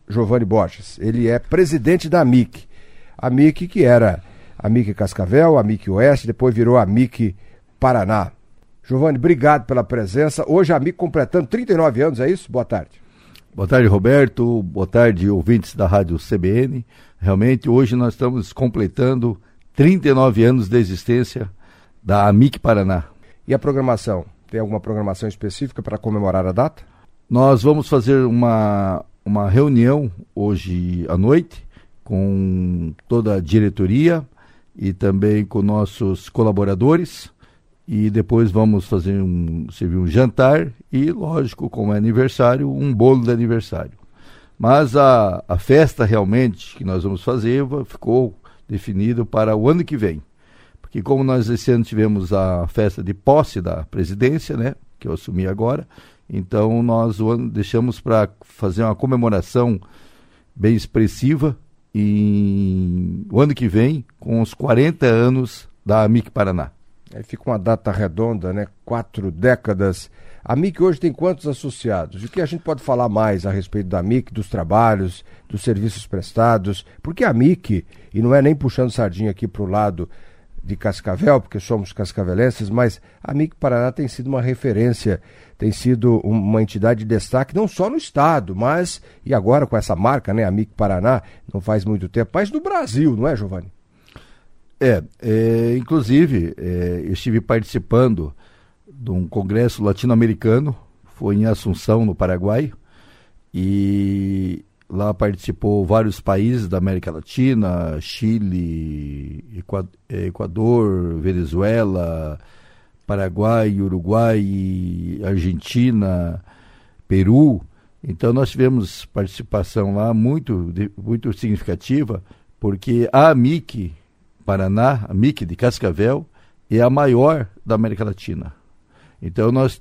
Giovanni Borges. Ele é presidente da AMIC. A AMIC que era AMIC Cascavel, AMIC Oeste, depois virou AMIC Paraná. Giovanni, obrigado pela presença. Hoje a AMIC completando 39 anos, é isso? Boa tarde. Boa tarde, Roberto. Boa tarde, ouvintes da Rádio CBN. Realmente, hoje nós estamos completando 39 anos de existência da AMIC Paraná. E a programação? Tem alguma programação específica para comemorar a data? Nós vamos fazer uma reunião hoje à noite com toda a diretoria e também com nossos colaboradores. E depois vamos servir um jantar e, lógico, como é aniversário, um bolo de aniversário. Mas a festa realmente que nós vamos fazer ficou definido para o ano que vem. Porque como nós esse ano tivemos a festa de posse da presidência, né, que eu assumi agora, então nós deixamos para fazer uma comemoração bem expressiva o ano que vem, com os 40 anos da AMIC Paraná. Aí fica uma data redonda, né? 4 décadas. A AMIC hoje tem quantos associados? E o que a gente pode falar mais a respeito da AMIC, dos trabalhos, dos serviços prestados? Porque a AMIC, e não é nem puxando sardinha aqui para o lado de Cascavel, porque somos cascavelenses, mas a AMIC Paraná tem sido uma referência, tem sido uma entidade de destaque, não só no estado, mas, e agora com essa marca, né? AMIC Paraná, não faz muito tempo, mas no Brasil, não é, Giovanni? Inclusive, eu estive participando de um congresso latino-americano, foi em Assunção, no Paraguai, e lá participou vários países da América Latina, Chile, Equador, Venezuela, Paraguai, Uruguai, Argentina, Peru. Então nós tivemos participação lá muito significativa, porque a AMIC Paraná, a AMIC de Cascavel, é a maior da América Latina. Então nós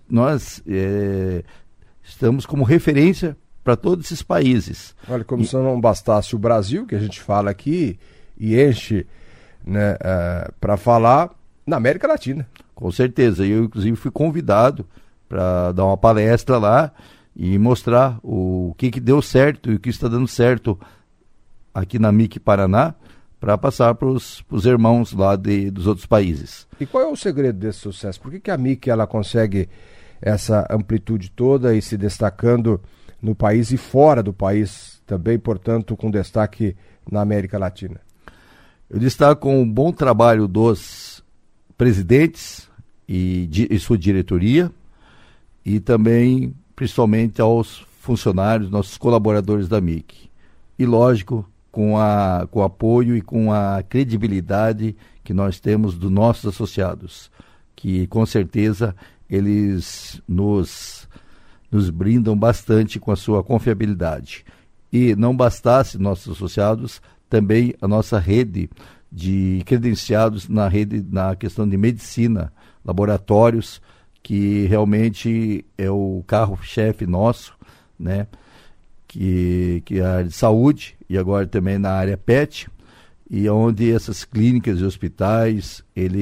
estamos como referência para todos esses países. Olha, como se não bastasse o Brasil, que a gente fala aqui, e enche, né, para falar na América Latina. Com certeza. Eu, inclusive, fui convidado para dar uma palestra lá e mostrar o que deu certo e o que está dando certo aqui na AMIC Paraná, para passar para os irmãos lá dos outros países. E qual é o segredo desse sucesso? Por que a AMIC ela consegue essa amplitude toda e se destacando no país e fora do país também, portanto, com destaque na América Latina? Eu destaco um bom trabalho dos presidentes e sua diretoria e também, principalmente, aos funcionários, nossos colaboradores da AMIC. E, lógico, com o apoio e com a credibilidade que nós temos dos nossos associados, que com certeza eles nos brindam bastante com a sua confiabilidade. E não bastasse nossos associados, também a nossa rede de credenciados na questão de medicina, laboratórios, que realmente é o carro-chefe nosso, né? Que é a área de saúde e agora também na área PET, e onde essas clínicas e hospitais,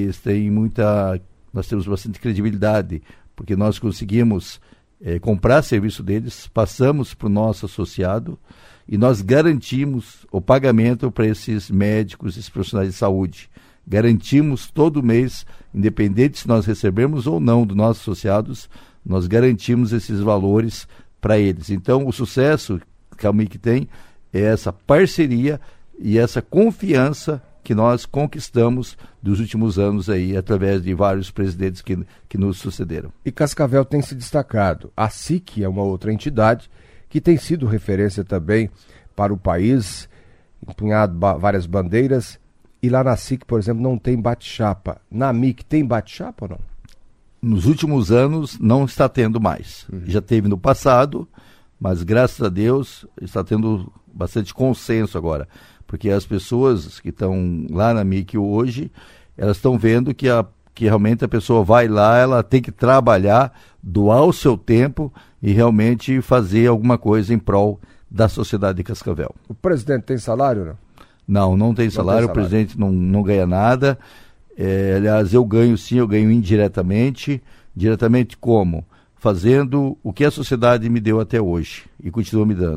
nós temos bastante credibilidade, porque nós conseguimos comprar serviço deles, passamos para o nosso associado e nós garantimos o pagamento para esses médicos, esses profissionais de saúde. Garantimos todo mês, independente se nós recebemos ou não dos nossos associados, nós garantimos esses valores para eles. Então, o sucesso que a AMIC tem é essa parceria e essa confiança que nós conquistamos dos últimos anos aí, através de vários presidentes que nos sucederam. E Cascavel tem se destacado. A SIC é uma outra entidade que tem sido referência também para o país, empunhado várias bandeiras, e lá na SIC, por exemplo, não tem bate-chapa. Na AMIC tem bate-chapa ou não? Nos últimos anos não está tendo mais. Já teve no passado, mas graças a Deus está tendo bastante consenso agora, porque as pessoas que estão lá na AMIC hoje, elas estão vendo que realmente a pessoa vai lá, ela tem que trabalhar, doar o seu tempo e realmente fazer alguma coisa em prol da sociedade de Cascavel. O presidente tem salário, não? Não tem salário, o presidente não ganha nada. Aliás, eu ganho sim, eu ganho indiretamente. Diretamente como? Fazendo o que a sociedade me deu até hoje e continua me dando.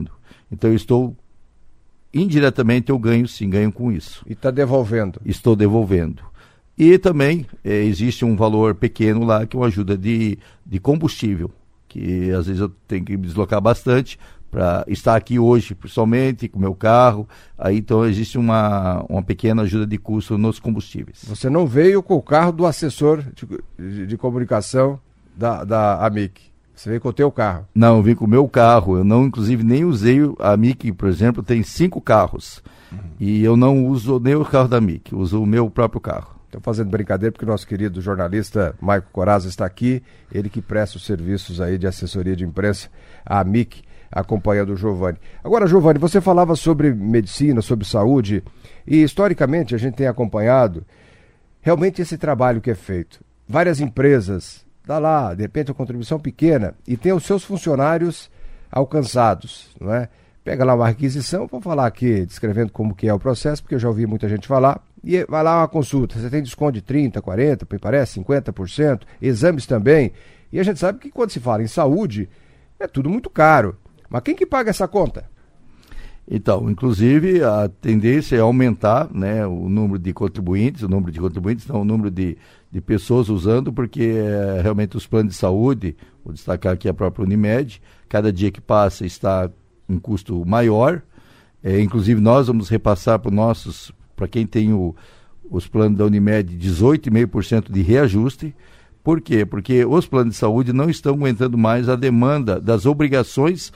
Então indiretamente eu ganho sim, ganho com isso. E está devolvendo? Estou devolvendo. E também existe um valor pequeno lá que é uma ajuda de combustível, que às vezes eu tenho que me deslocar bastante para estar aqui hoje, principalmente com o meu carro. Aí então existe uma pequena ajuda de custo nos combustíveis. Você não veio com o carro do assessor de comunicação da AMIC? Você veio com o teu carro? Não, eu vim com o meu carro. Eu não, inclusive, nem usei a AMIC, por exemplo, tem 5 carros. E eu não uso nem o carro da AMIC, uso o meu próprio carro. Estou fazendo brincadeira porque o nosso querido jornalista Maico Corazza está aqui, ele que presta os serviços aí de assessoria de imprensa, a AMIC, acompanhando o Giovanni. Agora, Giovanni, você falava sobre medicina, sobre saúde, e historicamente a gente tem acompanhado realmente esse trabalho que é feito. Várias empresas, dá lá, de repente, uma contribuição pequena, e tem os seus funcionários alcançados, não é? Pega lá uma requisição, vou falar aqui, descrevendo como que é o processo, porque eu já ouvi muita gente falar, e vai lá uma consulta, você tem desconto de 30%, 40%, me parece, 50%, exames também, e a gente sabe que quando se fala em saúde, é tudo muito caro. Mas quem que paga essa conta? Então, inclusive, a tendência é aumentar, né, o número de contribuintes, não o número de pessoas usando, porque realmente os planos de saúde, vou destacar aqui a própria Unimed, cada dia que passa está um custo maior, inclusive nós vamos repassar para quem tem os planos da Unimed, 18,5% de reajuste. Por quê? Porque os planos de saúde não estão aguentando mais a demanda das obrigações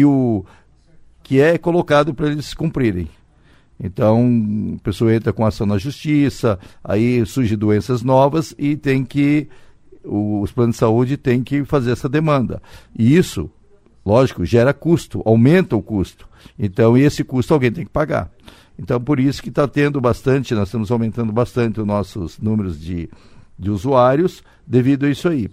que é colocado para eles cumprirem. Então, a pessoa entra com ação na justiça, aí surgem doenças novas e os planos de saúde têm que fazer essa demanda. E isso, lógico, gera custo, aumenta o custo. Então, esse custo alguém tem que pagar. Então, por isso que está tendo bastante, nós estamos aumentando bastante os nossos números de usuários devido a isso aí.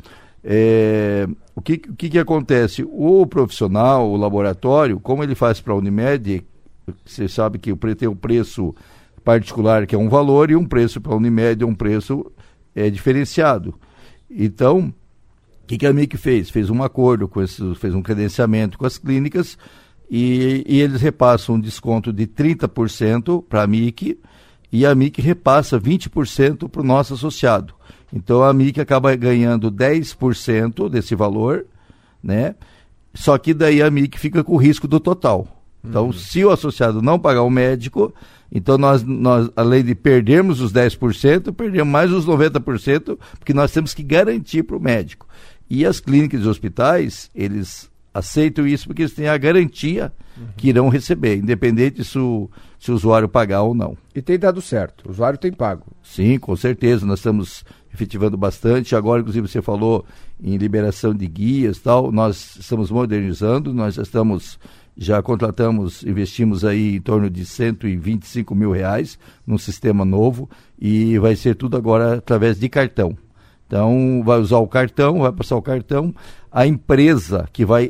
O que acontece? O profissional, o laboratório, como ele faz para a Unimed, você sabe que tem um preço particular que é um valor e um preço para a Unimed é um preço diferenciado. Então, o que a AMIC fez? Fez um acordo fez um credenciamento com as clínicas e eles repassam um desconto de 30% para a AMIC e a AMIC repassa 20% para o nosso associado. Então a AMIC acaba ganhando 10% desse valor, né? Só que daí a AMIC fica com o risco do total. Então, se o associado não pagar o médico, então nós além de perdermos os 10%, perdemos mais os 90%, porque nós temos que garantir para o médico. E as clínicas e hospitais, eles aceitam isso porque eles têm a garantia que irão receber, independente se o usuário pagar ou não. E tem dado certo, o usuário tem pago. Sim, com certeza, nós estamos efetivando bastante. Agora, inclusive, você falou em liberação de guias e tal, nós estamos modernizando, nós já contratamos, investimos aí em torno de R$125 mil num sistema novo e vai ser tudo agora através de cartão. Então, vai usar o cartão, vai passar o cartão, a empresa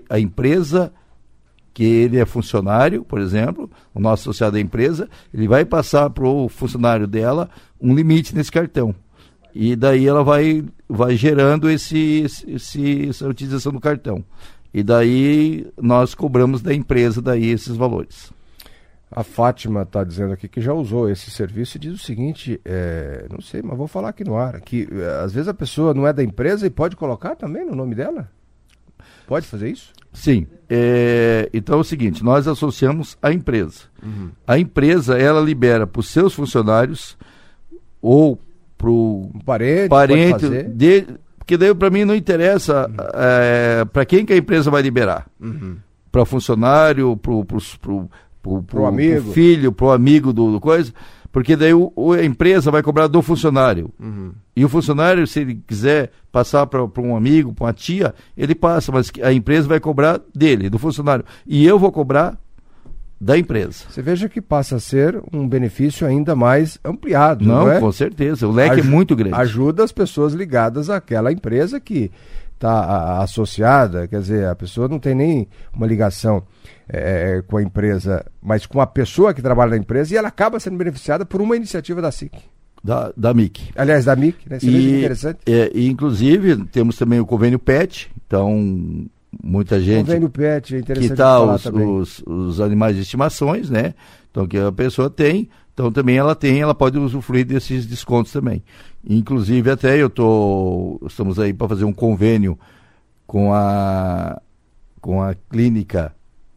que ele é funcionário, por exemplo, o nosso associado à empresa, ele vai passar para o funcionário dela um limite nesse cartão. E daí ela vai gerando essa utilização do cartão. E daí nós cobramos da empresa daí esses valores. A Fátima está dizendo aqui que já usou esse serviço e diz o seguinte, não sei, mas vou falar aqui no ar, que às vezes a pessoa não é da empresa e pode colocar também no nome dela? Pode fazer isso? Sim. Então é o seguinte, nós associamos a empresa. A empresa, ela libera para os seus funcionários ou para o parente porque daí para mim não interessa para quem que a empresa vai liberar. Para funcionário, pro amigo, pro filho, pro amigo do coisa, porque daí a empresa vai cobrar do funcionário. E o funcionário, se ele quiser passar para um amigo, para uma tia, ele passa, mas a empresa vai cobrar dele, do funcionário. E eu vou cobrar da empresa. Você veja que passa a ser um benefício ainda mais ampliado, não é? Com certeza, o leque é muito grande. Ajuda as pessoas ligadas àquela empresa que está associada, quer dizer, a pessoa não tem nem uma ligação com a empresa, mas com a pessoa que trabalha na empresa e ela acaba sendo beneficiada por uma iniciativa da SIC. Da AMIC. Aliás, da AMIC, né? Você vê que interessante. E inclusive, temos também o convênio PET, então muita gente Convênio PET, é interessante que tá falar também. os animais de estimações, né? Então, que a pessoa tem, então também ela pode usufruir desses descontos também. Inclusive, até estamos aí para fazer um convênio com a clínica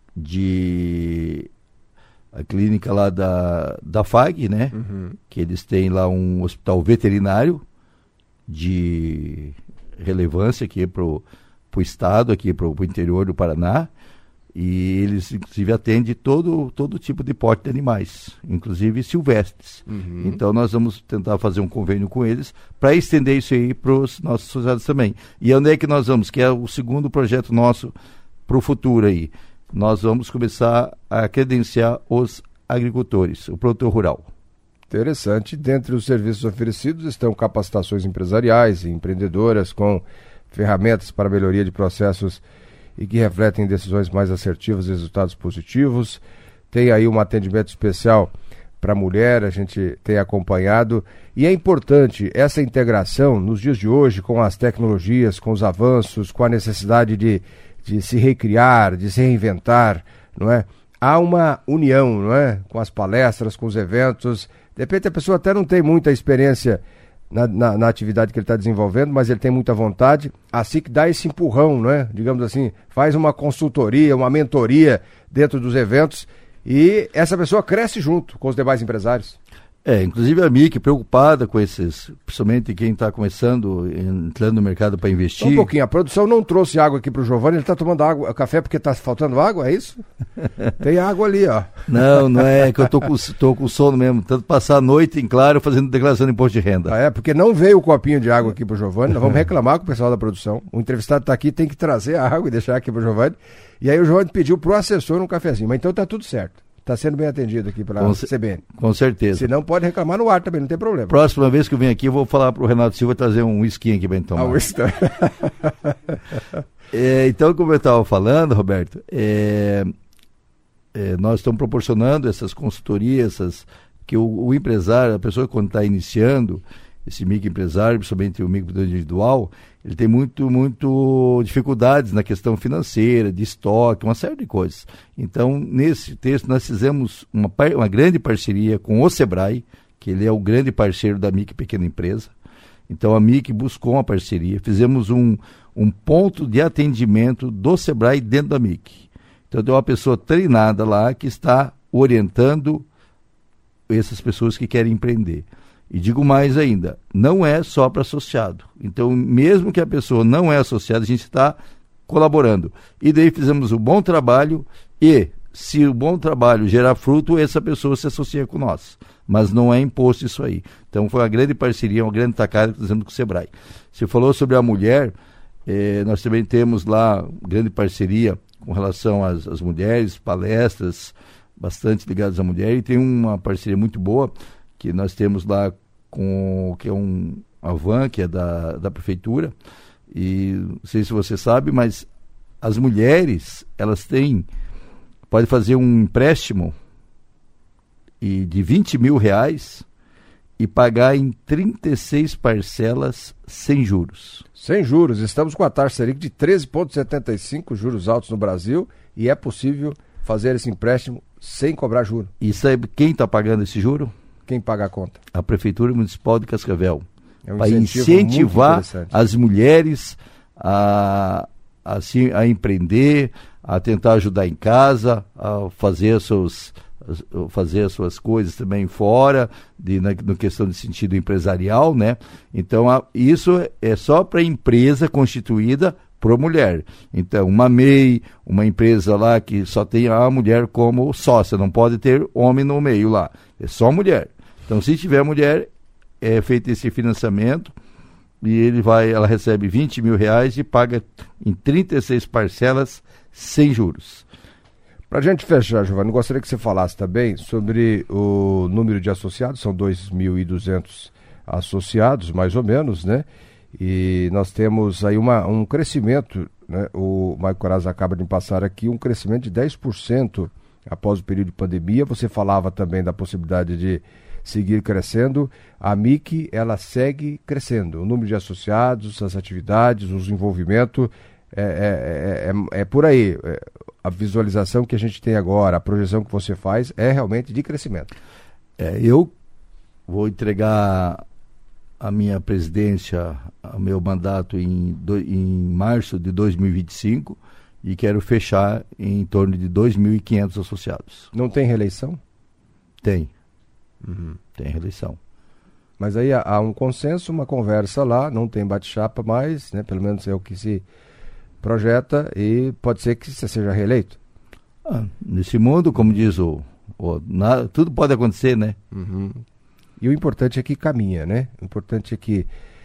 a clínica lá da FAG, né? Uhum. Que eles têm lá um hospital veterinário de relevância aqui para o estado, aqui para o interior do Paraná, e eles inclusive atendem todo tipo de porte de animais, inclusive silvestres. Uhum. Então nós vamos tentar fazer um convênio com eles para estender isso aí para os nossos associados também. E onde é que nós vamos? Que é o segundo projeto nosso para o futuro aí. Nós vamos começar a credenciar os agricultores, o produtor rural. Interessante. Dentre os serviços oferecidos estão capacitações empresariais e empreendedoras com ferramentas para melhoria de processos e que refletem decisões mais assertivas e resultados positivos. Tem aí um atendimento especial para a mulher, a gente tem acompanhado. E é importante essa integração nos dias de hoje com as tecnologias, com os avanços, com a necessidade de se recriar, de se reinventar, não é? Há uma união, não é? Com as palestras, com os eventos. De repente a pessoa até não tem muita experiência na atividade que ele está desenvolvendo, mas ele tem muita vontade. Assim que dá esse empurrão, não é? Digamos assim, faz uma consultoria, uma mentoria dentro dos eventos e essa pessoa cresce junto com os demais empresários. Inclusive a MIC preocupada com esses, principalmente quem está começando, entrando no mercado para investir. Um pouquinho, a produção não trouxe água aqui para o Giovanni, ele está tomando café porque está faltando água, é isso? Tem água ali, ó. Não é que eu tô com sono mesmo, tanto passar a noite em claro fazendo declaração de imposto de renda. Porque não veio o copinho de água aqui para o Giovanni, nós vamos reclamar com o pessoal da produção. O entrevistado está aqui, tem que trazer a água e deixar aqui para o Giovanni. E aí o Giovanni pediu para o assessor um cafezinho, mas então está tudo certo. Está sendo bem atendido aqui pela CBN. Com certeza. Se não, pode reclamar no ar também, não tem problema. Próxima vez que eu venho aqui, eu vou falar para o Renato Silva trazer um whisky aqui para ele tomar. Então, como eu estava falando, Roberto, nós estamos proporcionando essas consultorias, que o empresário, a pessoa quando está iniciando, esse microempresário, principalmente o microempreendedor individual, ele tem muito dificuldades na questão financeira, de estoque, uma série de coisas. Então, nesse texto, nós fizemos uma grande parceria com o Sebrae, que ele é o grande parceiro da MIC Pequena Empresa. Então, a MIC buscou uma parceria, fizemos um ponto de atendimento do Sebrae dentro da MIC. Então, tem uma pessoa treinada lá que está orientando essas pessoas que querem empreender. E digo mais ainda, não é só para associado. Então, mesmo que a pessoa não é associada, a gente está colaborando. E daí fizemos um bom trabalho e, se o bom trabalho gerar fruto, essa pessoa se associa com nós. Mas não é imposto isso aí. Então, foi uma grande parceria, uma grande tacada que fizemos com o Sebrae. Você falou sobre a mulher, nós também temos lá grande parceria com relação às mulheres, palestras bastante ligadas à mulher. E tem uma parceria muito boa que nós temos lá que é a van, que é da prefeitura, e não sei se você sabe, mas as mulheres, elas pode fazer um empréstimo de R$20 mil e pagar em 36 parcelas sem juros. Sem juros, estamos com a taxa Selic de 13,75, juros altos no Brasil, e é possível fazer esse empréstimo sem cobrar juro. E sabe quem está pagando esse juro? Quem paga a conta? A Prefeitura Municipal de Cascavel. É um para incentivar as mulheres a empreender, a tentar ajudar em casa, a fazer as suas coisas também fora, na questão de sentido empresarial, né? Então, isso é só para empresa constituída por mulher. Então, uma MEI, uma empresa lá que só tem a mulher como sócia, não pode ter homem no meio lá, é só mulher. Então, se tiver mulher, é feito esse financiamento e ela recebe R$20 mil e paga em 36 parcelas sem juros. Para a gente fechar, Giovanni, gostaria que você falasse também sobre o número de associados, são 2.200 associados, mais ou menos, né? E nós temos aí um crescimento, né? O Maico Corazza acaba de passar aqui, um crescimento de 10% após o período de pandemia. Você falava também da possibilidade de seguir crescendo. A MIC, ela segue crescendo. O número de associados, as atividades, o desenvolvimento É por aí. A visualização que a gente tem agora, a projeção que você faz é realmente de crescimento. Eu vou entregar a minha presidência, o meu mandato em março de 2025 e quero fechar em torno de 2.500 associados. Não tem reeleição? Tem. Tem reeleição. Mas aí há um consenso, uma conversa lá, não tem bate-chapa mais, né? Pelo menos é o que se projeta e pode ser que você seja reeleito. Nesse mundo, como diz tudo pode acontecer, né? E o importante é que caminha, né? O importante é que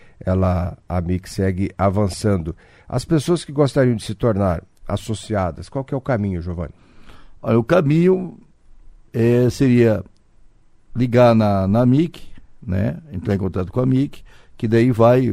a AMIC segue avançando. As pessoas que gostariam de se tornar associadas, qual que é o caminho, Giovanni? Olha, o caminho seria ligar na AMIC, né? Entrar em contato com a AMIC, que daí vai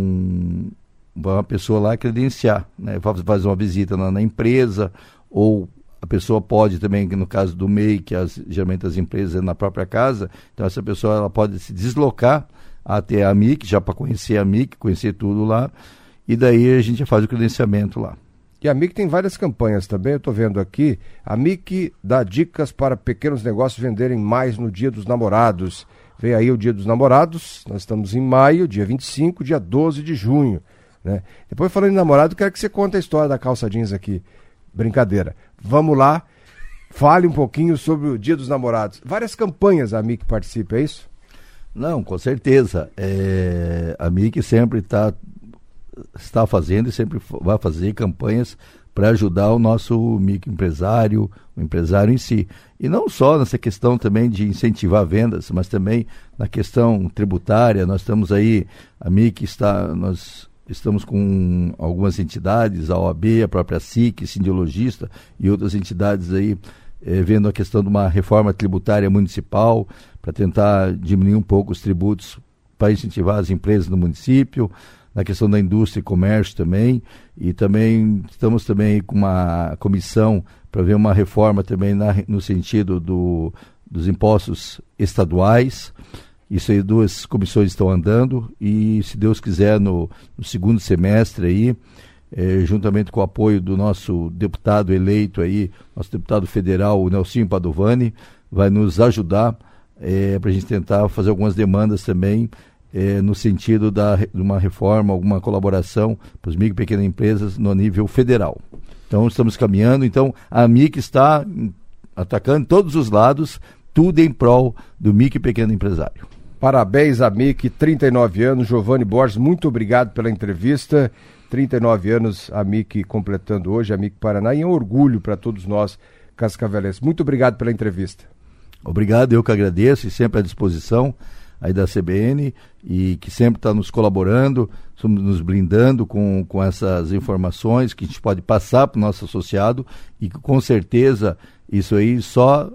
uma pessoa lá credenciar, né? Faz uma visita na empresa, ou a pessoa pode também, no caso do MEI, que geralmente as empresas é na própria casa, então essa pessoa ela pode se deslocar até a AMIC, já para conhecer a AMIC, conhecer tudo lá, e daí a gente faz o credenciamento lá. E a AMIC tem várias campanhas também, eu estou vendo aqui. A AMIC dá dicas para pequenos negócios venderem mais no Dia dos Namorados. Vem aí o Dia dos Namorados, nós estamos em maio, dia 25, dia 12 de junho. Né? Depois, falando em namorado, quero que você conte a história da calça jeans aqui. Brincadeira. Vamos lá, fale um pouquinho sobre o Dia dos Namorados. Várias campanhas a AMIC participa, é isso? Não, com certeza. A AMIC sempre está fazendo e sempre vai fazer campanhas para ajudar o nosso microempresário, o empresário em si. E não só nessa questão também de incentivar vendas, mas também na questão tributária. Nós estamos aí, a AMIC nós estamos com algumas entidades, a OAB, a própria SIC, Sindiologista e outras entidades aí, vendo a questão de uma reforma tributária municipal para tentar diminuir um pouco os tributos para incentivar as empresas no município, na questão da indústria e comércio também, e também estamos também com uma comissão para ver uma reforma também no sentido dos impostos estaduais. Isso aí, 2 comissões estão andando e, se Deus quiser, no segundo semestre aí, juntamente com o apoio do nosso deputado eleito aí, nosso deputado federal, o Nelsinho Padovani, vai nos ajudar para a gente tentar fazer algumas demandas também no sentido de uma reforma, alguma colaboração para os micro e pequenas empresas no nível federal. Então, estamos caminhando. Então, a AMIC está atacando todos os lados, tudo em prol do micro e pequeno empresário. Parabéns, AMIC, 39 anos. Giovanni Borges, muito obrigado pela entrevista. 39 anos, AMIC completando hoje, AMIC Paraná, e é um orgulho para todos nós, cascavelenses. Muito obrigado pela entrevista. Obrigado, eu que agradeço e sempre à disposição aí da CBN, e que sempre está nos colaborando, nos blindando com essas informações que a gente pode passar para o nosso associado, e que com certeza isso aí só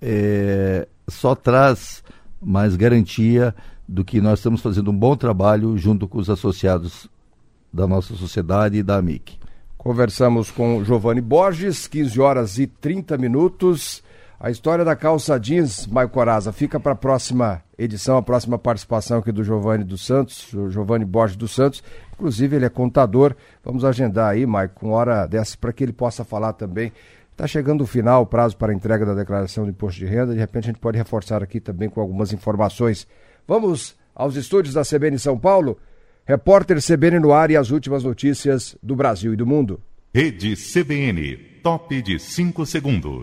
traz mais garantia do que nós estamos fazendo um bom trabalho junto com os associados da nossa sociedade e da AMIC. Conversamos com Giovanni Borges, 15h30. A história da calça jeans, Maio Coraza, fica para a próxima edição, a próxima participação aqui do Giovanni dos Santos, o Giovanni Borges dos Santos. Inclusive, ele é contador. Vamos agendar aí, Maio, com hora dessa, para que ele possa falar também. Está chegando o final, o prazo para a entrega da declaração do imposto de renda. De repente, a gente pode reforçar aqui também com algumas informações. Vamos aos estúdios da CBN São Paulo. Repórter CBN no ar e as últimas notícias do Brasil e do mundo. Rede CBN, top de 5 segundos.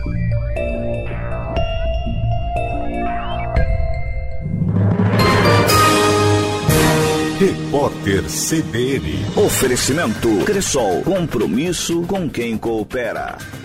Repórter CBN. Oferecimento Cressol. Compromisso com quem coopera.